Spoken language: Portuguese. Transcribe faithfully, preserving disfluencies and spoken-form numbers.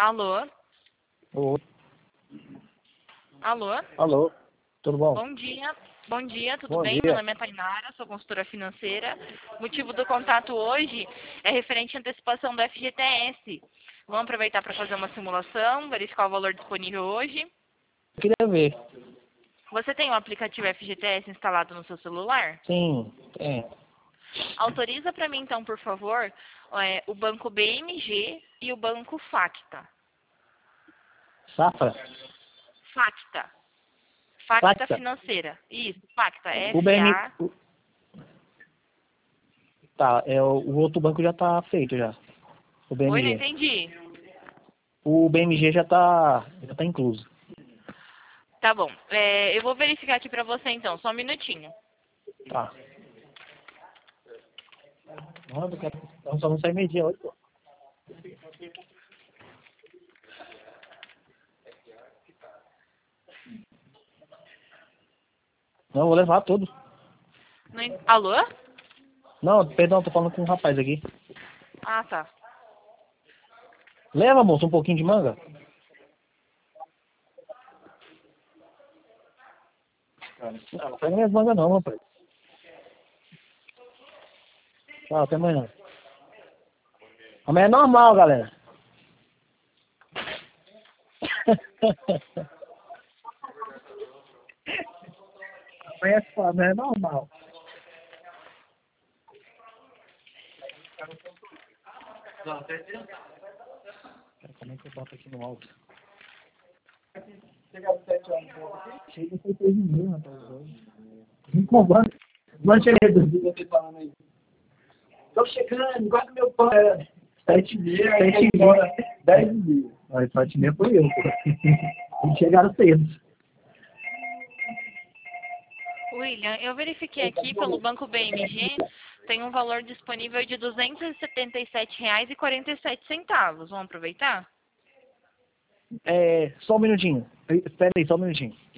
Alô? Oi. Alô? Alô, tudo bom? Bom dia. Bom dia, tudo Bom bem? Meu dia. nome é Tainara, sou consultora financeira. O motivo do contato hoje é referente à antecipação do F G T S. Vamos aproveitar para fazer uma simulação, verificar o valor disponível hoje. Eu queria ver. Você tem o aplicativo F G T S instalado no seu celular? Sim, tem. Autoriza para mim, então, por favor, é, o banco B M G e o banco Facta. Safra? Facta. Facta Facta? Financeira. Isso, Facta. O B M... F-A... o- Tá, é, o, o outro banco já tá feito já. O Oi, não B M G. entendi. O B M G já tá, já tá incluso. Tá bom. É, eu vou verificar aqui pra você, então. Só um minutinho. Tá. Não, eu quero... eu só não sai meio-dia hoje, pô. Não, eu vou levar tudo. Não en- Alô? Não, perdão, tô falando com um rapaz aqui. Ah, tá. Leva, moço, um pouquinho de manga. Não, não pega minhas mangas não, rapaz. Tchau, até amanhã. Amanhã é normal, galera. Amanhã é foda, amanhã é normal. Como é que eu boto aqui no alto? Chega foi três e meia, rapaz. Vem com o banco. Banco chega você falando aí. Tô chegando, guarda meu pão. É, sete e meia, sete e meia, dez e meia. Mas sete e meia foi eu, pô. Eles chegaram cedo. William, eu verifiquei aqui pelo banco B M G, tem um valor disponível de duzentos e setenta e sete reais e quarenta e sete centavos. Vamos aproveitar? É, só um minutinho. Espera aí, só um minutinho.